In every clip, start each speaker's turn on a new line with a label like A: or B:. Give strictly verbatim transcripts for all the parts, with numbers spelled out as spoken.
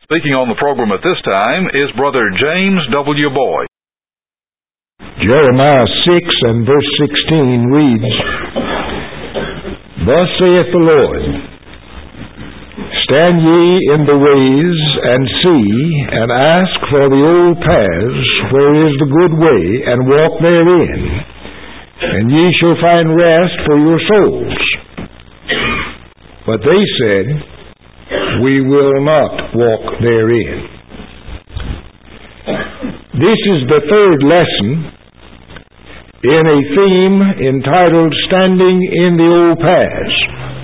A: Speaking on the program at this time is Brother James W. Boyd.
B: Jeremiah six and verse sixteen reads, Thus saith the Lord, Stand ye in the ways, and see, and ask for the old paths, where is the good way, and walk therein, and ye shall find rest for your souls. But they said, We will not walk therein. This is the third lesson in a theme entitled Standing in the Old Paths.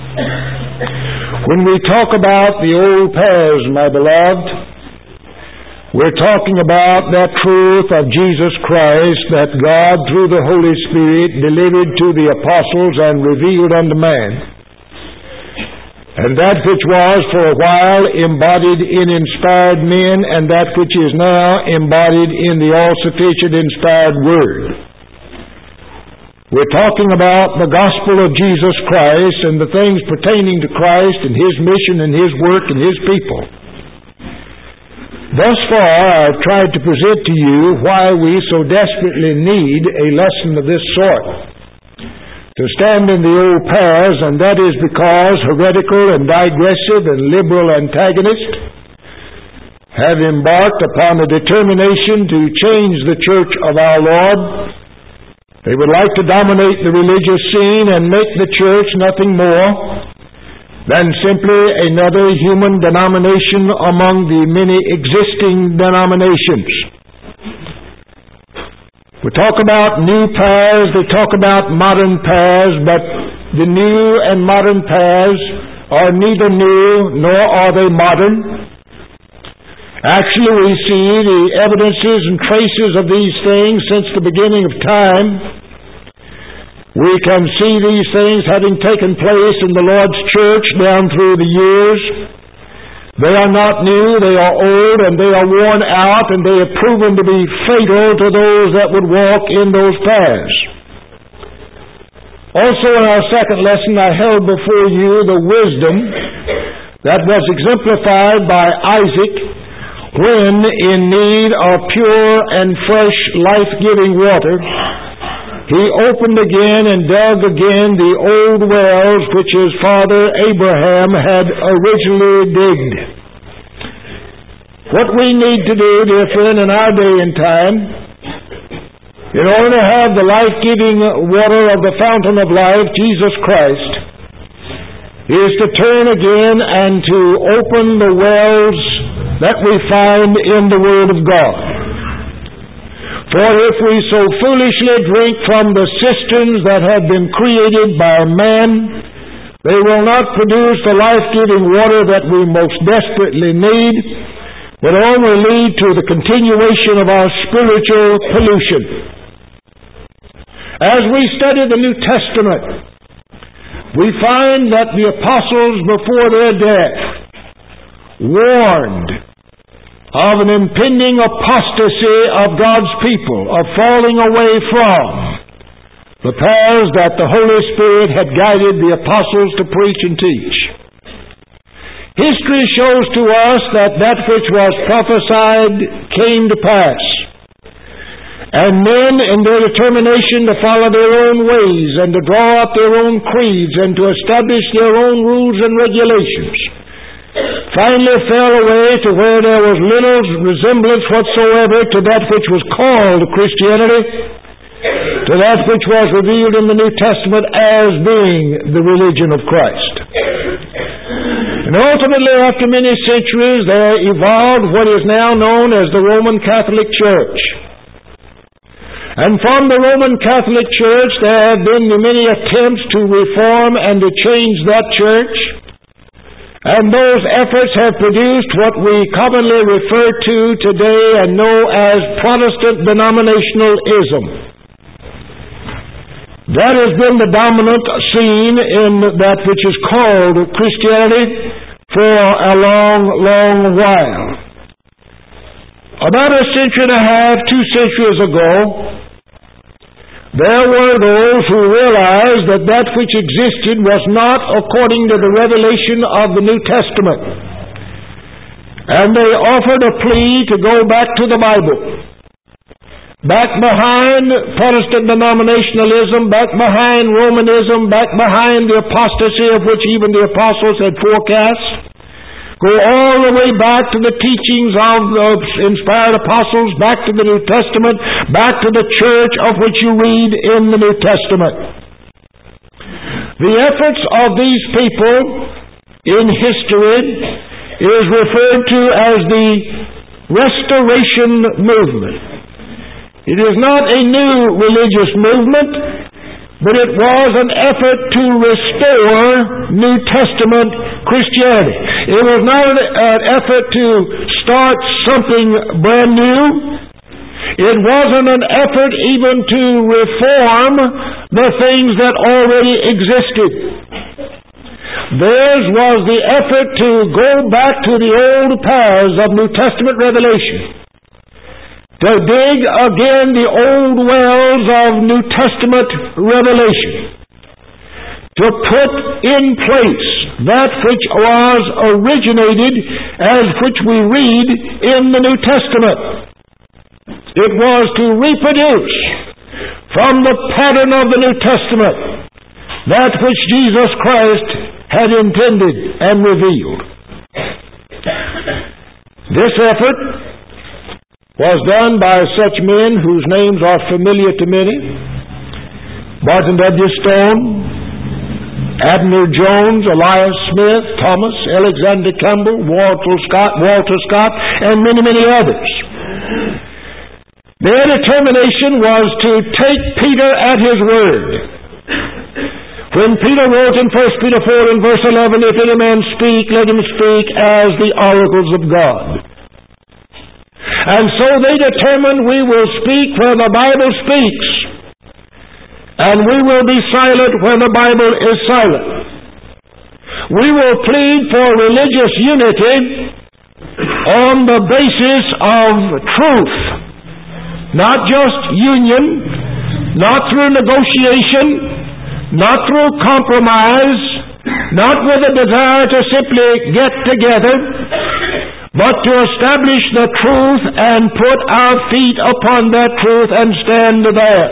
B: When we talk about the old paths, my beloved, we're talking about that truth of Jesus Christ that God, through the Holy Spirit, delivered to the apostles and revealed unto man. And that which was for a while embodied in inspired men, and that which is now embodied in the all-sufficient inspired Word. We're talking about the gospel of Jesus Christ and the things pertaining to Christ and His mission and His work and His people. Thus far, I've tried to present to you why we so desperately need a lesson of this sort. To stand in the old paths, and that is because heretical and digressive and liberal antagonists have embarked upon a determination to change the church of our Lord. They would like to dominate the religious scene and make the church nothing more than simply another human denomination among the many existing denominations. We talk about new paths, they talk about modern paths, but the new and modern paths are neither new nor are they modern. Actually, we see the evidences and traces of these things since the beginning of time. We can see these things having taken place in the Lord's church down through the years. They are not new, they are old, and they are worn out, and they have proven to be fatal to those that would walk in those paths. Also, in our second lesson, I held before you the wisdom that was exemplified by Isaac when, in need of pure and fresh, life-giving water, he opened again and dug again the old wells which his father Abraham had originally digged. What we need to do, dear friend, in our day and time, in order to have the life-giving water of the fountain of life, Jesus Christ, is to turn again and to open the wells that we find in the Word of God. For if we so foolishly drink from the cisterns that have been created by man, they will not produce the life-giving water that we most desperately need, but only lead to the continuation of our spiritual pollution. As we study the New Testament, we find that the apostles before their death warned of an impending apostasy of God's people, of falling away from the paths that the Holy Spirit had guided the apostles to preach and teach. History shows to us that that which was prophesied came to pass. And men, in their determination to follow their own ways and to draw up their own creeds and to establish their own rules and regulations, finally fell away to where there was little resemblance whatsoever to that which was called Christianity, to that which was revealed in the New Testament as being the religion of Christ. And ultimately, after many centuries, there evolved what is now known as the Roman Catholic Church. And from the Roman Catholic Church, there have been many attempts to reform and to change that church. And those efforts have produced what we commonly refer to today and know as Protestant denominationalism. That has been the dominant scene in that which is called Christianity for a long, long while. About a century and a half, two centuries ago, there were those who realized that that which existed was not according to the revelation of the New Testament. And they offered a plea to go back to the Bible. Back behind Protestant denominationalism, back behind Romanism, back behind the apostasy of which even the apostles had forecast. Go all the way back to the teachings of the inspired apostles, back to the New Testament, back to the church of which you read in the New Testament. The efforts of these people in history is referred to as the Restoration Movement. It is not a new religious movement, but it was an effort to restore New Testament Christianity. It was not an effort to start something brand new. It wasn't an effort even to reform the things that already existed. Theirs was the effort to go back to the old paths of New Testament revelation, to dig again the old wells of New Testament revelation, to put in place that which was originated as which we read in the New Testament. It was to reproduce from the pattern of the New Testament that which Jesus Christ had intended and revealed. This effort was done by such men whose names are familiar to many: Barton W. Stone, Abner Jones, Elias Smith, Thomas, Alexander Campbell, Walter Scott, Walter Scott, and many, many others. Their determination was to take Peter at his word. When Peter wrote in First Peter four and verse eleven, "If any man speak, let him speak as the oracles of God." And so they determined, we will speak where the Bible speaks, and we will be silent where the Bible is silent. We will plead for religious unity on the basis of truth, not just union, not through negotiation, not through compromise, not with a desire to simply get together, but to establish the truth and put our feet upon that truth and stand there.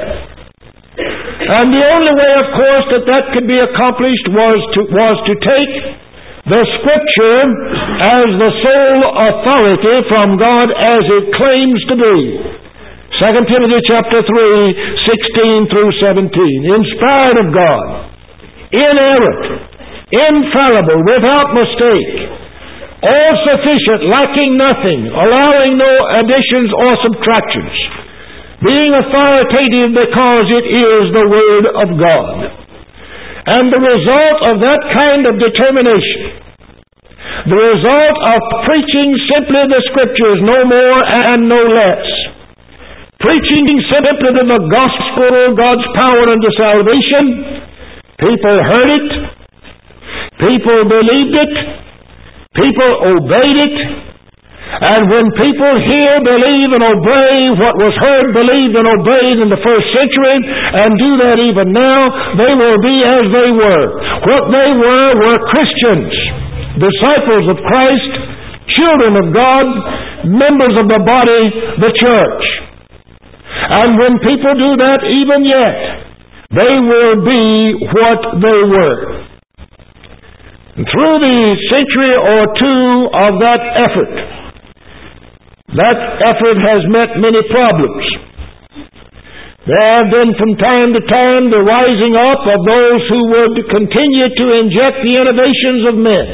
B: And the only way, of course, that that could be accomplished was to, was to take the Scripture as the sole authority from God as it claims to be. Second Timothy chapter three, sixteen through seventeen. Inspired of God, inerrant, infallible, without mistake, all sufficient, lacking nothing, allowing no additions or subtractions, being authoritative because it is the Word of God. And the result of that kind of determination, the result of preaching simply the Scriptures, no more and no less, preaching simply the gospel, God's power unto salvation, people heard it, people believed it, people obeyed it, and when people hear, believe, and obey what was heard, believed, and obeyed in the first century, and do that even now, they will be as they were. What they were were Christians, disciples of Christ, children of God, members of the body, the church. And when people do that even yet, they will be what they were. Through the century or two of that effort, that effort has met many problems. There have been from time to time the rising up of those who would continue to inject the innovations of men,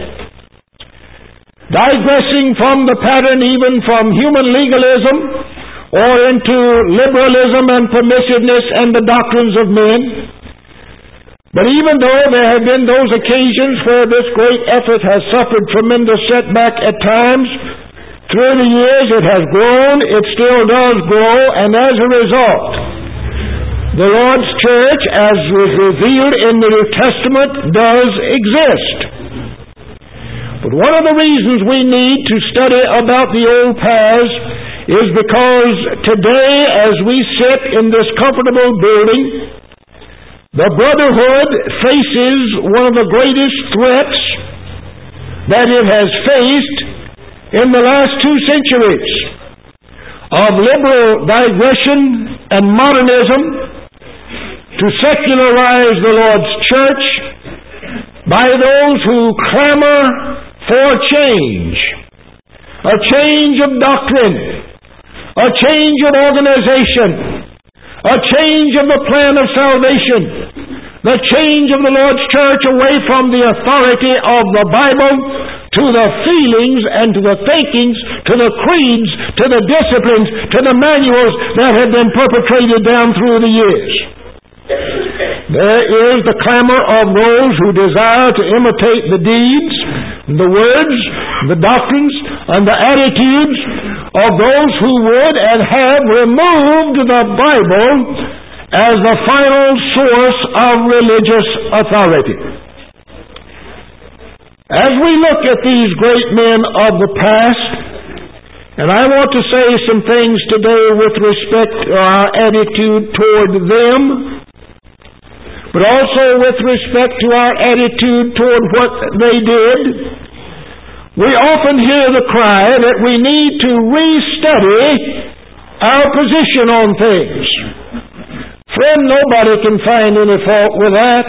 B: digressing from the pattern even from human legalism or into liberalism and permissiveness and the doctrines of men. But even though there have been those occasions where this great effort has suffered tremendous setback at times, through the years it has grown, it still does grow, and as a result, the Lord's church, as was revealed in the New Testament, does exist. But one of the reasons we need to study about the old paths is because today, as we sit in this comfortable building, the brotherhood faces one of the greatest threats that it has faced in the last two centuries of liberal digression and modernism to secularize the Lord's church by those who clamor for change, a change of doctrine, a change of organization, a change of the plan of salvation, the change of the Lord's church away from the authority of the Bible to the feelings and to the thinkings, to the creeds, to the disciplines, to the manuals that have been perpetrated down through the years. There is the clamor of those who desire to imitate the deeds, the words, the doctrines, and the attitudes of those who would and have removed the Bible as the final source of religious authority. As we look at these great men of the past, and I want to say some things today with respect to our attitude toward them, but also with respect to our attitude toward what they did, we often hear the cry that we need to restudy our position on things. Friend, nobody can find any fault with that.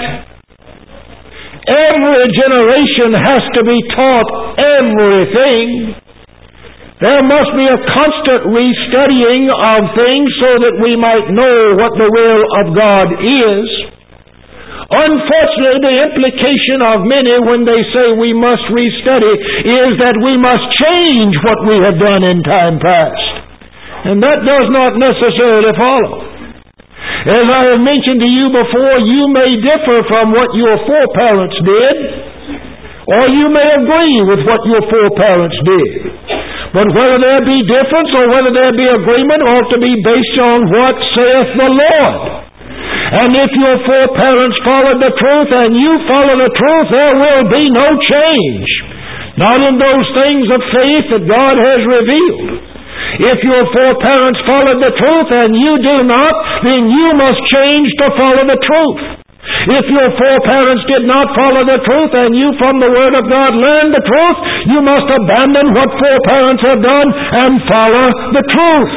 B: Every generation has to be taught everything. There must be a constant restudying of things so that we might know what the will of God is. Unfortunately, the implication of many when they say we must restudy is that we must change what we have done in time past. And that does not necessarily follow. As I have mentioned to you before, you may differ from what your foreparents did, or you may agree with what your foreparents did. But whether there be difference or whether there be agreement ought to be based on what saith the Lord. And if your foreparents followed the truth and you follow the truth, there will be no change. Not in those things of faith that God has revealed. If your foreparents followed the truth and you do not, then you must change to follow the truth. If your foreparents did not follow the truth and you from the Word of God learned the truth, you must abandon what foreparents have done and follow the truth.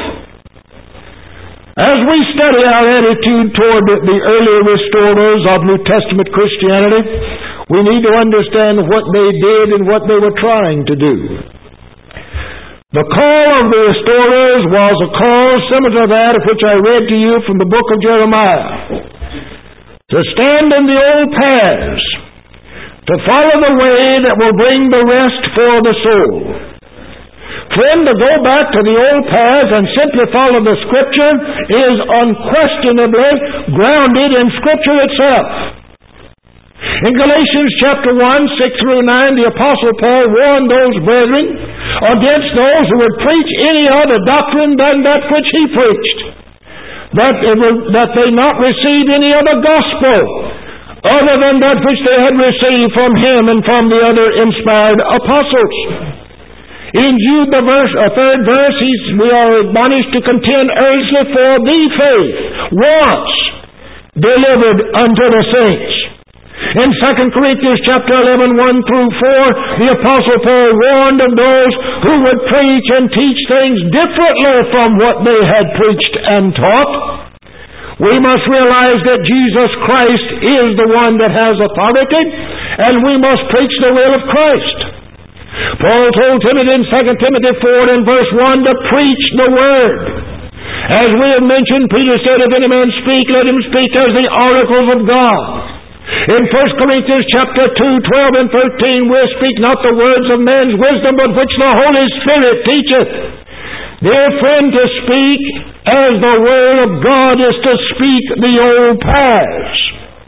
B: As we study our attitude toward the early restorers of New Testament Christianity, we need to understand what they did and what they were trying to do. The call of the restorers was a call similar to that of which I read to you from the book of Jeremiah. To stand in the old paths, to follow the way that will bring the rest for the soul. Friend, to go back to the old paths and simply follow the Scripture is unquestionably grounded in Scripture itself. In Galatians chapter one, six through nine, the Apostle Paul warned those brethren against those who would preach any other doctrine than that which he preached, that they, would, that they not receive any other gospel other than that which they had received from him and from the other inspired apostles. In Jude, the verse, uh, third verse, he's, we are admonished to contend earnestly for the faith once delivered unto the saints. In Second Corinthians chapter eleven, one through four, the Apostle Paul warned of those who would preach and teach things differently from what they had preached and taught. We must realize that Jesus Christ is the one that has authority, and we must preach the will of Christ. Paul told Timothy in Second Timothy four and verse one to preach the Word. As we have mentioned, Peter said, if any man speak, let him speak as the oracles of God. In First Corinthians chapter two, twelve and thirteen, we speak not the words of man's wisdom, but which the Holy Spirit teacheth. Dear friend, to speak as the Word of God is to speak the old paths.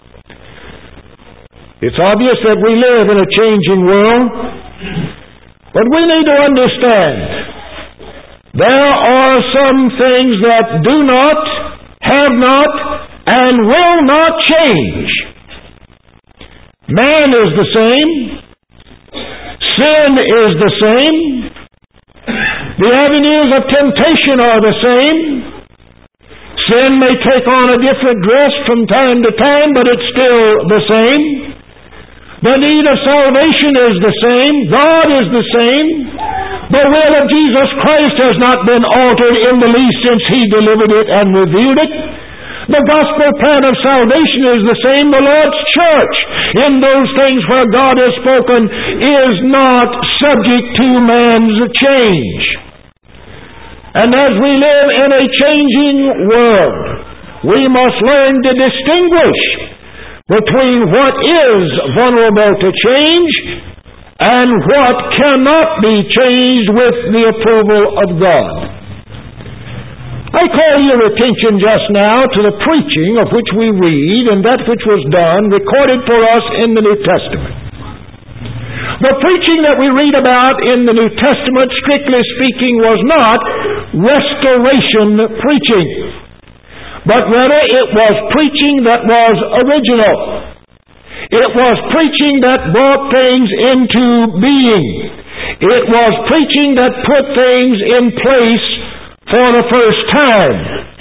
B: It's obvious that we live in a changing world, but we need to understand there are some things that do not, have not, and will not change. Man is the same. Sin is the same. The avenues of temptation are the same. Sin may take on a different dress from time to time, but it's still the same. The need of salvation is the same. God is the same. The will of Jesus Christ has not been altered in the least since He delivered it and revealed it. The gospel plan of salvation is the same. The Lord's church, in those things where God has spoken, is not subject to man's change. And as we live in a changing world, we must learn to distinguish between what is vulnerable to change and what cannot be changed with the approval of God. I call your attention just now to the preaching of which we read and that which was done, recorded for us in the New Testament. The preaching that we read about in the New Testament, strictly speaking, was not restoration preaching, but rather it was preaching that was original. It was preaching that brought things into being. It was preaching that put things in place for the first time.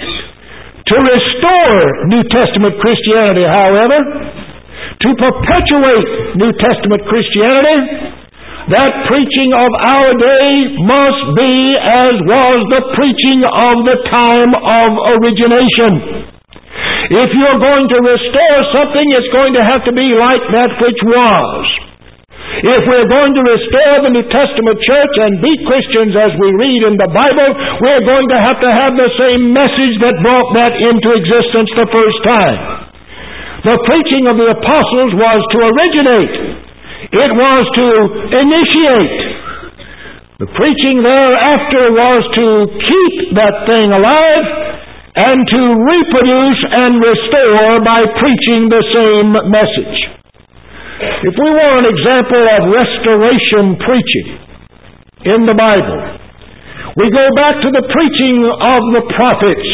B: To restore New Testament Christianity, however, to perpetuate New Testament Christianity, that preaching of our day must be as was the preaching of the time of origination. If you're going to restore something, it's going to have to be like that which was. If we're going to restore the New Testament church and be Christians as we read in the Bible, we're going to have to have the same message that brought that into existence the first time. The preaching of the apostles was to originate. It was to initiate. The preaching thereafter was to keep that thing alive and to reproduce and restore by preaching the same message. If we want an example of restoration preaching in the Bible, we go back to the preaching of the prophets.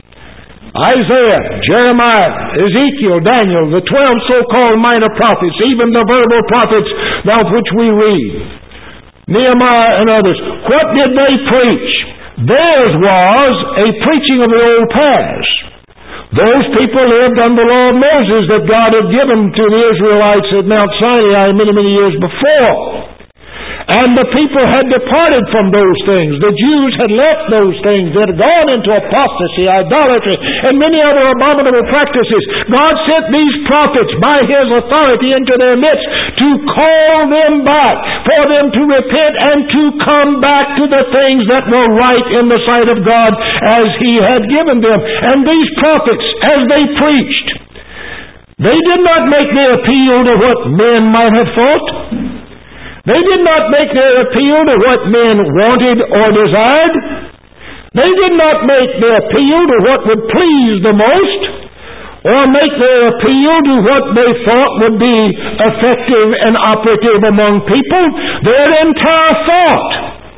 B: Isaiah, Jeremiah, Ezekiel, Daniel, the twelve so-called minor prophets, even the verbal prophets of which we read, Nehemiah and others. What did they preach? Theirs was a preaching of the old past. Those people lived under the law of Moses that God had given to the Israelites at Mount Sinai many, many years before. And the people had departed from those things. The Jews had left those things. They had gone into apostasy, idolatry, and many other abominable practices. God sent these prophets by His authority into their midst to call them back, for them to repent and to come back to the things that were right in the sight of God as He had given them. And these prophets, as they preached, they did not make their appeal to what men might have thought. They did not make their appeal to what men wanted or desired. They did not make their appeal to what would please the most, or make their appeal to what they thought would be effective and operative among people. Their entire thought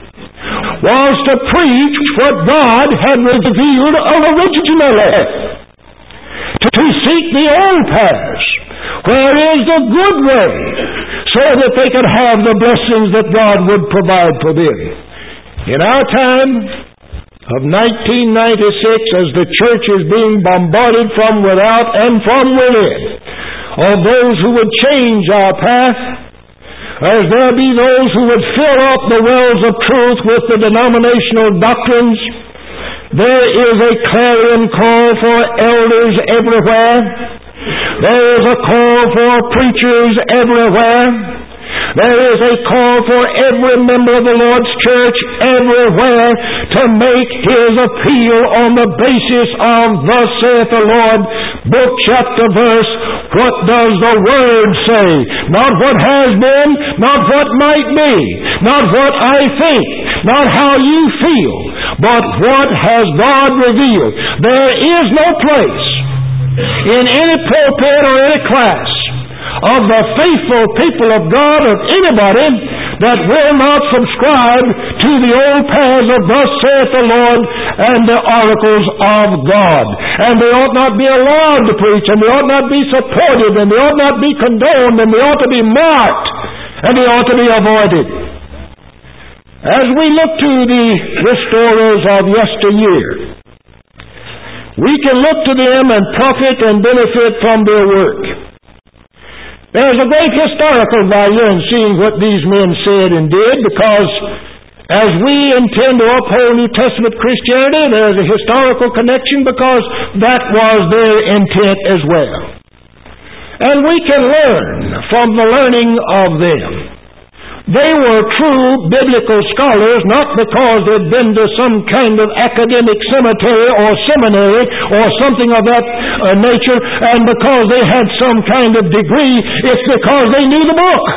B: was to preach what God had revealed originally. To seek the old paths, where is the good way, so that they could have the blessings that God would provide for them. In our time of nineteen ninety-six, as the church is being bombarded from without and from within, of those who would change our path, as there be those who would fill up the wells of truth with the denominational doctrines, there is a clarion call for elders everywhere. There is a call for preachers everywhere. There is a call for every member of the Lord's church everywhere to make his appeal on the basis of thus saith the Lord, book, chapter, verse. What does the Word say? Not what has been, not what might be, not what I think, not how you feel, but what has God revealed. There is no place in any pulpit or any class of the faithful people of God, of anybody, that will not subscribe to the old paths of thus saith the Lord and the oracles of God. And they ought not be allowed to preach, and they ought not be supported, and they ought not be condoned, and they ought to be marked, and they ought to be avoided. As we look to the restorers of yesteryear, we can look to them and profit and benefit from their work. There's a great historical value in seeing what these men said and did, because As we intend to uphold New Testament Christianity, there's a historical connection because that was their intent as well. And we can learn from the learning of them. They were true biblical scholars, not because they'd been to some kind of academic cemetery or seminary or something of that uh, nature, and because they had some kind of degree. It's because they knew the book.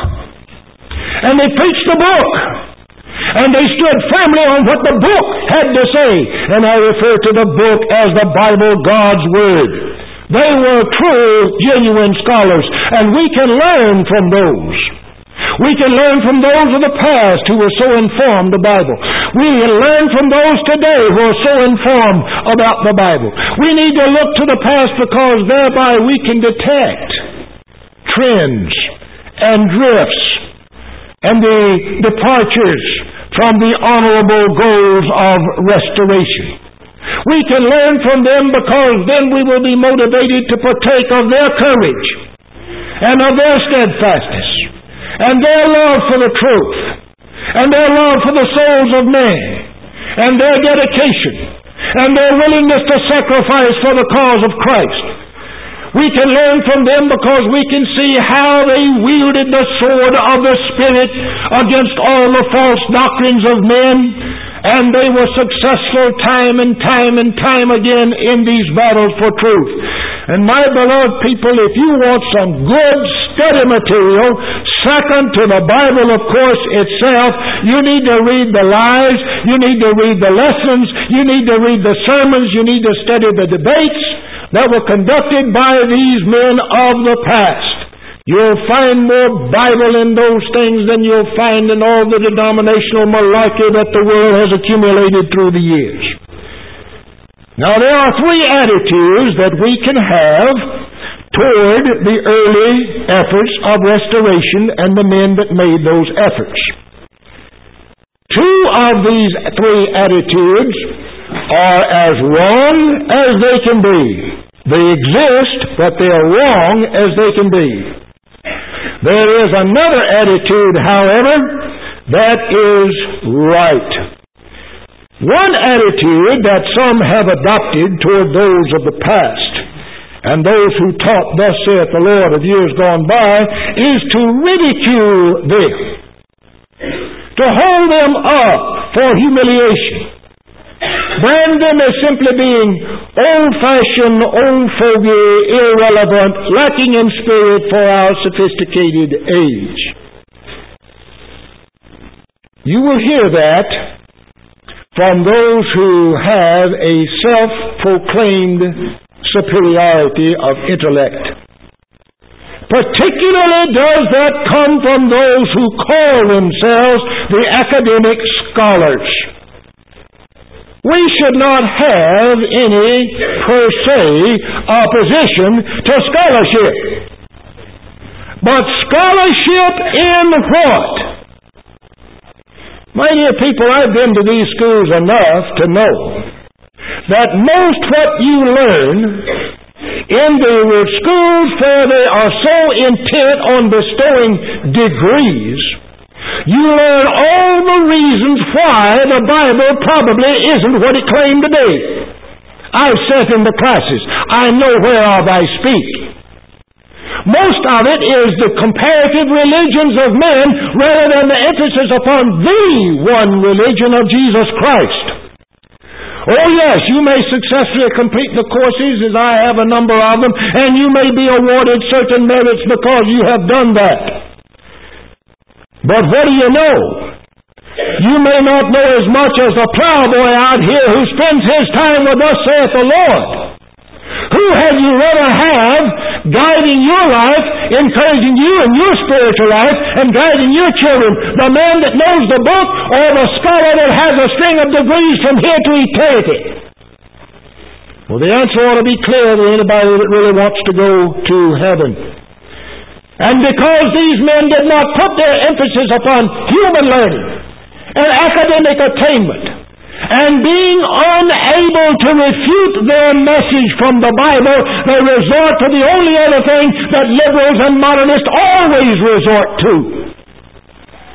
B: And they preached the book. And they stood firmly on what the book had to say. And I refer to the book as the Bible, God's Word. They were true, genuine scholars, and we can learn from those. We can learn from those of the past who were so informed the Bible. We can learn from those today who are so informed about the Bible. We need to look to the past because thereby we can detect trends and drifts and the departures from the honorable goals of restoration. We can learn from them because then we will be motivated to partake of their courage and of their steadfastness and their love for the truth and their love for the souls of men and their dedication and their willingness to sacrifice for the cause of Christ. We can learn from them because we can see how they wielded the sword of the Spirit against all the false doctrines of men, and they were successful time and time and time again in these battles for truth. And my beloved people, if you want some good study material, second to the Bible, of course, itself, you need to read the lives, you need to read the lessons, you need to read the sermons, you need to study the debates that were conducted by these men of the past. You'll find more Bible in those things than you'll find in all the denominational malarkey that the world has accumulated through the years. Now, there are three attitudes that we can have toward the early efforts of restoration and the men that made those efforts. Two of these three attitudes are as wrong as they can be. They exist, but they are wrong as they can be. There is another attitude, however, that is right. One attitude that some have adopted toward those of the past and those who taught thus saith the Lord of years gone by is to ridicule them, to hold them up for humiliation, brand them as simply being old-fashioned, old-fogey, irrelevant, lacking in spirit for our sophisticated age. You will hear that from those who have a self-proclaimed superiority of intellect. Particularly does that come from those who call themselves the academic scholars. We should not have any, per se, opposition to scholarship. But scholarship in what? My dear people, I've been to these schools enough to know that most what you learn in the schools where they are so intent on bestowing degrees, you learn all the reasons why the Bible probably isn't what it claimed to be. I've sat in the classes. I know whereof I speak. Most of it is the comparative religions of men rather than the emphasis upon the one religion of Jesus Christ. Oh yes, you may successfully complete the courses, as I have a number of them, and you may be awarded certain merits because you have done that. But what do you know? You may not know as much as the plowboy out here who spends his time with us, saith the Lord. Who had you rather have guiding your life, encouraging you in your spiritual life, and guiding your children? The man that knows the book or the scholar that has a string of degrees from here to eternity? Well, the answer ought to be clear to anybody that really wants to go to heaven. And because these men did not put their emphasis upon human learning and academic attainment, and being unable to refute their message from the Bible, they resort to the only other thing that liberals and modernists always resort to.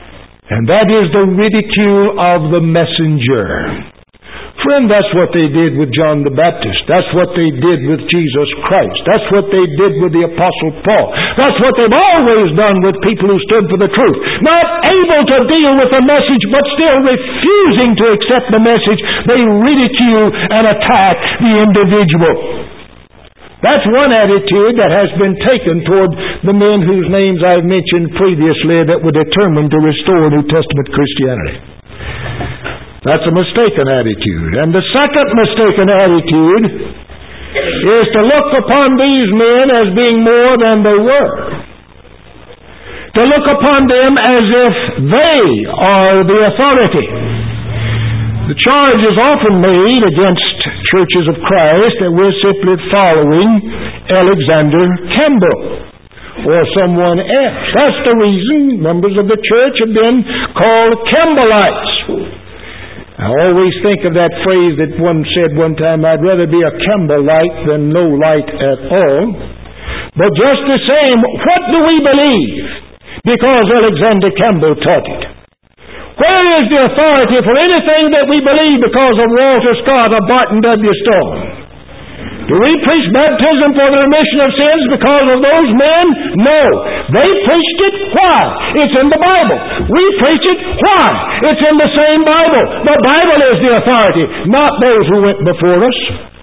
B: And that is the ridicule of the messenger. Friend, that's what they did with John the Baptist. That's what they did with Jesus Christ. That's what they did with the Apostle Paul. That's what they've always done with people who stood for the truth. Not able to deal with the message, but still refusing to accept the message. They ridicule and attack the individual. That's one attitude that has been taken toward the men whose names I've mentioned previously that were determined to restore New Testament Christianity. That's a mistaken attitude. And the second mistaken attitude is to look upon these men as being more than they were. To look upon them as if they are the authority. The charge is often made against churches of Christ that we're simply following Alexander Campbell or someone else. That's the reason members of the church have been called Campbellites. I always think of that phrase that one said one time, I'd rather be a Campbellite than no light at all. But just the same, what do we believe? Because Alexander Campbell taught it. Where is the authority for anything that we believe because of Walter Scott or Barton W. Stone? Do we preach baptism for the remission of sins because of those men? No. They preached it. Why? It's in the Bible. We preach it. Why? It's in the same Bible. The Bible is the authority, not those who went before us.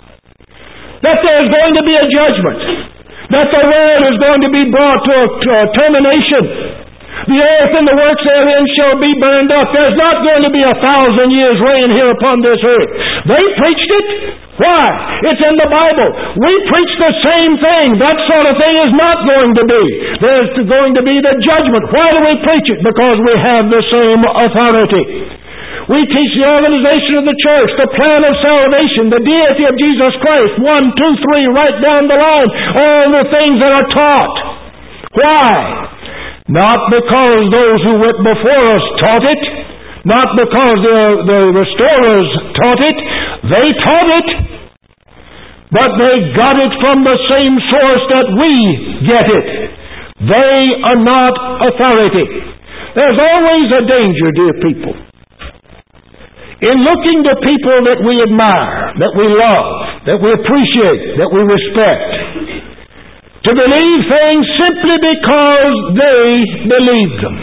B: That there's going to be a judgment. That the world is going to be brought to a, to a termination. The earth and the works therein shall be burned up. There's not going to be a thousand years reign here upon this earth. They preached it. Why? It's in the Bible. We preach the same thing. That sort of thing is not going to be. There's going to be the judgment. Why do we preach it? Because we have the same authority. We teach the organization of the church, the plan of salvation, the deity of Jesus Christ. One, two, three, right down the line. All the things that are taught. Why? Not because those who went before us taught it. Not because the, the restorers taught it. They taught it. But they got it from the same source that we get it. They are not authority. There's always a danger, dear people, in looking to people that we admire, that we love, that we appreciate, that we respect, to believe things simply because they believe them.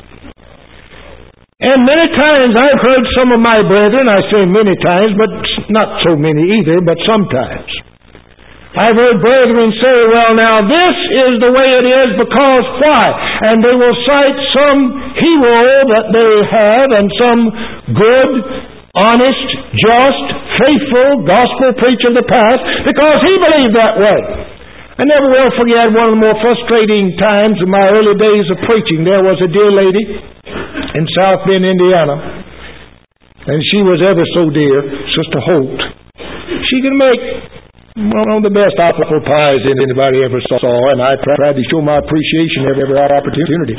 B: And many times I've heard some of my brethren, I say many times, but not so many either, but sometimes, I've heard brethren say, well, now this is the way it is because why? And they will cite some hero that they have and some good, honest, just, faithful gospel preacher of the past because he believed that way. I never will forget one of the more frustrating times in my early days of preaching. There was a dear lady in South Bend, Indiana, and she was ever so dear, Sister Holt. She could make one of the best apple pies that anybody ever saw, and I tried to show my appreciation every, every opportunity.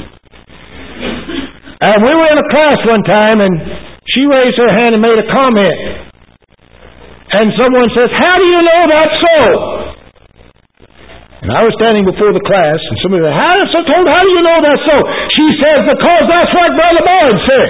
B: And we were in a class one time, and she raised her hand and made a comment. And someone says, how do you know that's so? And I was standing before the class, and somebody said, how, so told, how do you know that's so? She says, because that's what Brother Boyd said.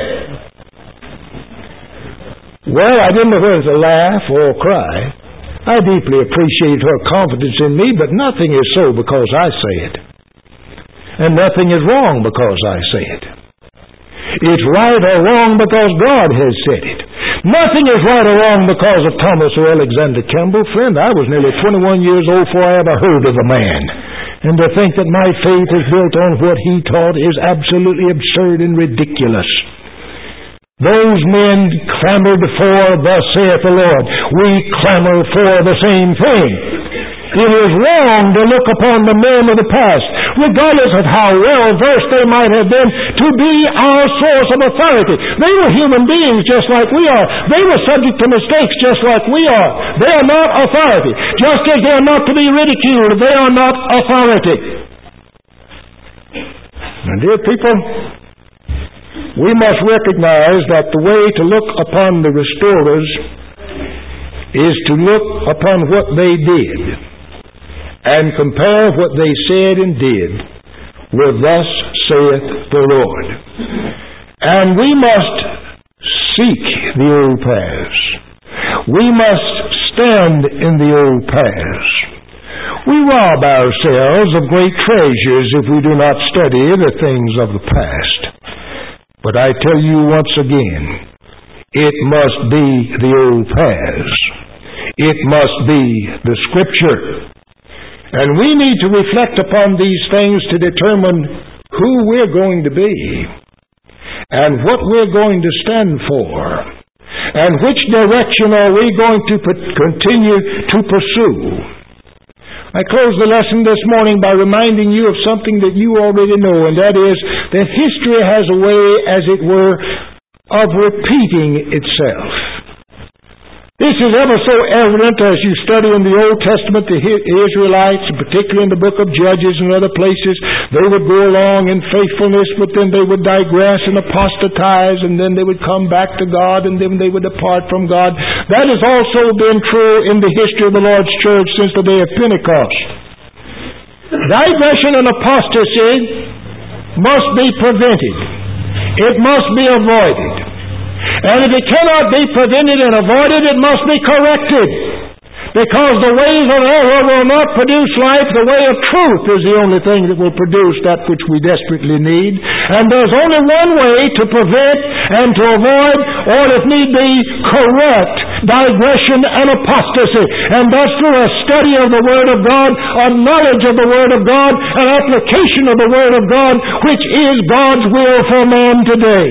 B: Well, I didn't know whether to laugh or cry. I deeply appreciate her confidence in me, but nothing is so because I say it. And nothing is wrong because I say it. It's right or wrong because God has said it. Nothing is right or wrong because of Thomas or Alexander Campbell. Friend, I was nearly twenty-one years old before I ever heard of the man. And to think that my faith is built on what he taught is absolutely absurd and ridiculous. Those men clamored for, thus saith the Lord. We clamor for the same thing. It is wrong to look upon the men of the past, regardless of how well versed they might have been, to be our source of authority. They were human beings just like we are. They were subject to mistakes just like we are. They are not authority. Just as they are not to be ridiculed, they are not authority. And dear people, we must recognize that the way to look upon the restorers is to look upon what they did and compare what they said and did with thus saith the Lord. And we must seek the old paths. We must stand in the old paths. We rob ourselves of great treasures if we do not study the things of the past. But I tell you once again, it must be the old paths. It must be the Scripture. And we need to reflect upon these things to determine who we're going to be and what we're going to stand for and which direction are we going to continue to pursue. I close the lesson this morning by reminding you of something that you already know, and that is that history has a way, as it were, of repeating itself. This is ever so evident as you study in the Old Testament the Israelites, particularly in the book of Judges and other places. They would go along in faithfulness, but then they would digress and apostatize, and then they would come back to God, and then they would depart from God. That has also been true in the history of the Lord's church since the day of Pentecost. Digression and apostasy must be prevented. It must be avoided. And if it cannot be prevented and avoided, it must be corrected. Because the ways of error will not produce life. The way of truth is the only thing that will produce that which we desperately need. And there's only one way to prevent and to avoid, or if need be, correct digression and apostasy. And that's through a study of the Word of God, a knowledge of the Word of God, an application of the Word of God, which is God's will for man today.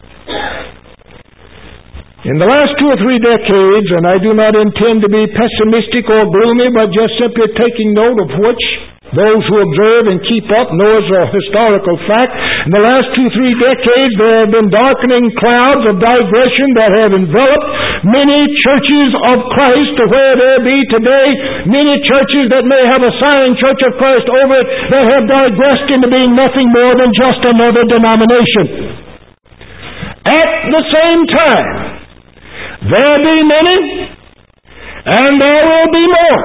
B: In the last two or three decades, and I do not intend to be pessimistic or gloomy, but just simply taking note of which those who observe and keep up know as a historical fact, in the last two or three decades there have been darkening clouds of digression that have enveloped many churches of Christ to where there be today many churches that may have a sign Church of Christ over it that have digressed into being nothing more than just another denomination. At the same time, there be many, and there will be more,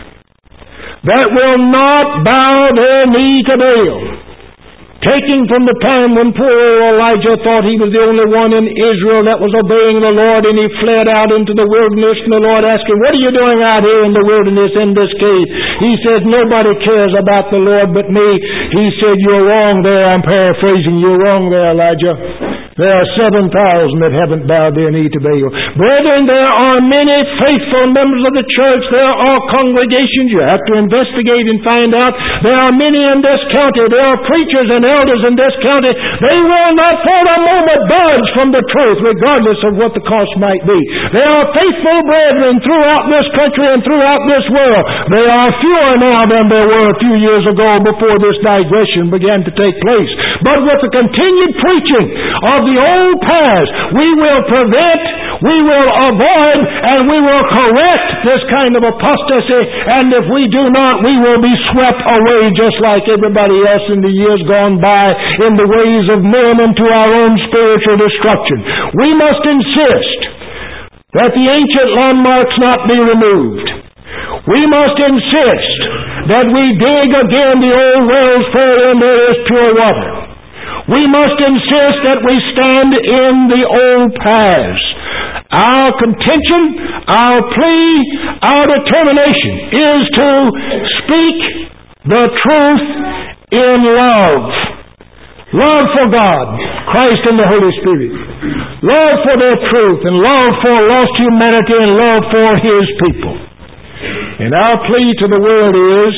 B: that will not bow their knee to Baal. Taking from the time when poor Elijah thought he was the only one in Israel that was obeying the Lord, and he fled out into the wilderness, and the Lord asked him, "What are you doing out here in the wilderness in this cave?" He said, "Nobody cares about the Lord but me." He said, "You're wrong there." I'm paraphrasing. "You're wrong there, Elijah. There are seven thousand that haven't bowed their knee to Baal." Brethren, there are many faithful members of the church. There are congregations. You have to investigate and find out. There are many in this county. There are preachers and elders in this county. They will not for a moment budge from the truth, regardless of what the cost might be. There are faithful brethren throughout this country and throughout this world. They are fewer now than there were a few years ago before this digression began to take place. But with the continued preaching of the old paths, we will prevent, we will avoid, and we will correct this kind of apostasy. And if we do not, we will be swept away just like everybody else in the years gone by in the ways of men into our own spiritual destruction. We must insist that the ancient landmarks not be removed. We must insist that we dig again the old wells wherein there is pure water. We must insist that we stand in the old paths. Our contention, our plea, our determination is to speak the truth in love. Love for God, Christ and the Holy Spirit. Love for their truth, and love for lost humanity, and love for His people. And our plea to the world is,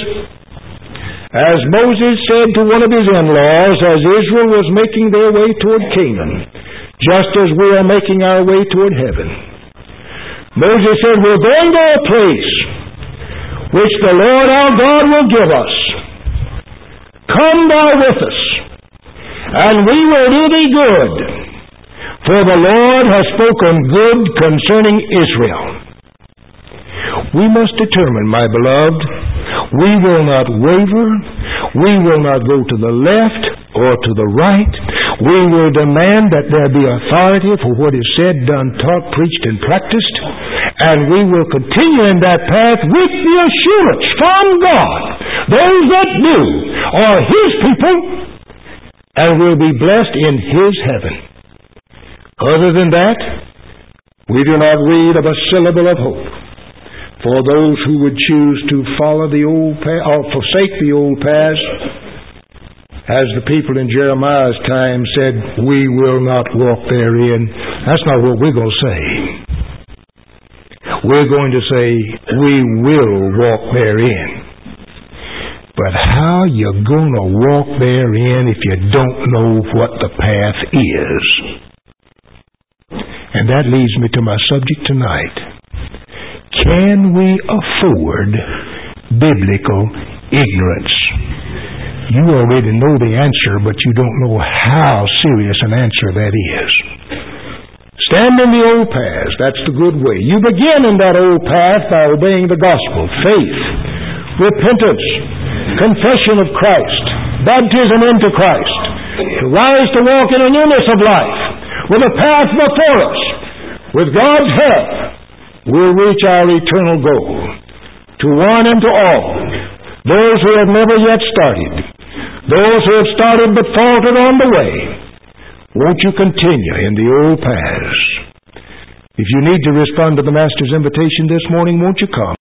B: as Moses said to one of his in-laws as Israel was making their way toward Canaan, just as we are making our way toward heaven. Moses said, "We're going to a place which the Lord our God will give us. Come thou with us, and we will do thee good, for the Lord has spoken good concerning Israel." We must determine, my beloved, we will not waver, we will not go to the left or to the right. We will demand that there be authority for what is said, done, taught, preached, and practiced, and we will continue in that path with the assurance from God, those that do are His people, and will be blessed in His heaven. Other than that, we do not read of a syllable of hope for those who would choose to follow the old path, or forsake the old paths, as the people in Jeremiah's time said, we will not walk therein. That's not what we're going to say. We're going to say, we will walk therein. But how you going to walk therein if you don't know what the path is? And that leads me to my subject tonight. Can we afford biblical ignorance? You already know the answer, but you don't know how serious an answer that is. Stand in the old paths. That's the good way. You begin in that old path by obeying the gospel, faith, repentance, confession of Christ, baptism into Christ, to rise to walk in a newness of life, with a path before us. With God's help, we'll reach our eternal goal. To one and to all, those who have never yet started, those who have started but faltered on the way, won't you continue in the old paths? If you need to respond to the Master's invitation this morning, won't you come?